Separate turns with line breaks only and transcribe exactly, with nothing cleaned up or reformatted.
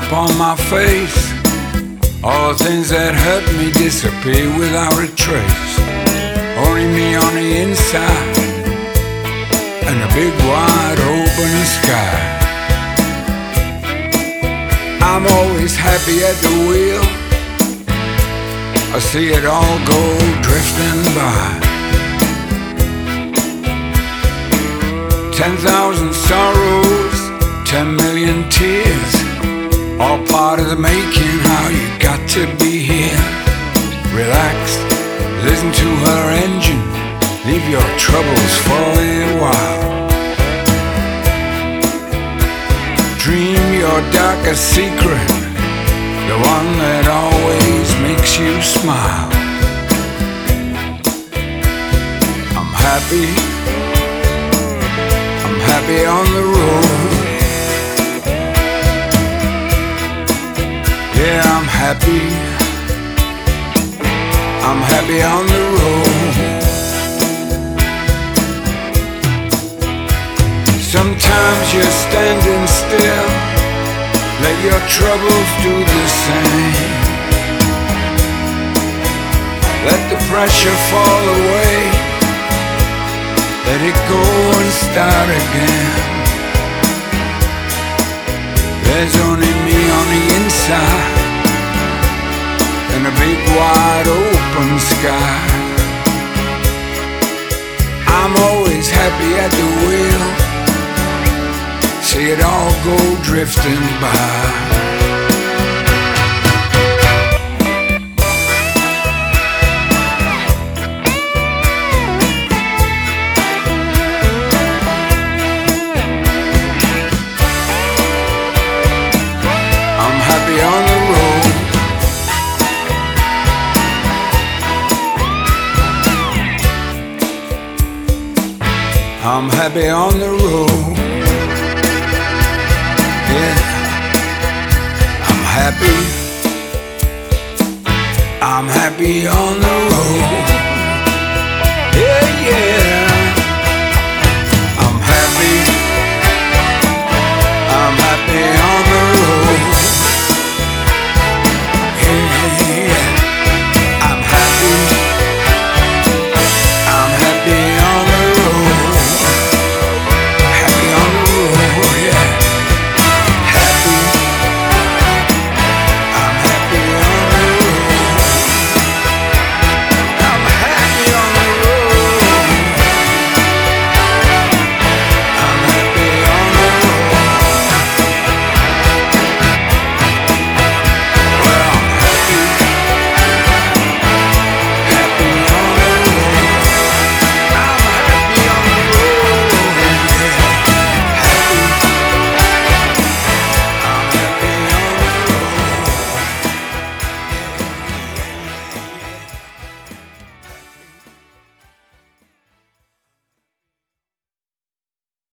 upon my face. All the things that hurt me disappear without a trace. Only me on the inside and a big wide open sky. I'm always happy at the wheel. I see it all go drifting by. Ten thousand sorrows, ten million tears, all part of the making. How you got to be here. Relax, listen to her engine, leave your troubles for a while. Dream your darkest secret, the one that always makes you smile. I'm happy, I'm happy on the road. Yeah, I'm happy, I'm happy on the road. Sometimes you're standing still, let your troubles do the same. Let the pressure fall away, let it go and start again. There's only me on the inside and a big wide open sky. I'm always happy at the wheel, see it all go drifting by. I'm happy on the road. I'm happy on the road. Yeah, I'm happy, I'm happy on the road. Yeah, yeah.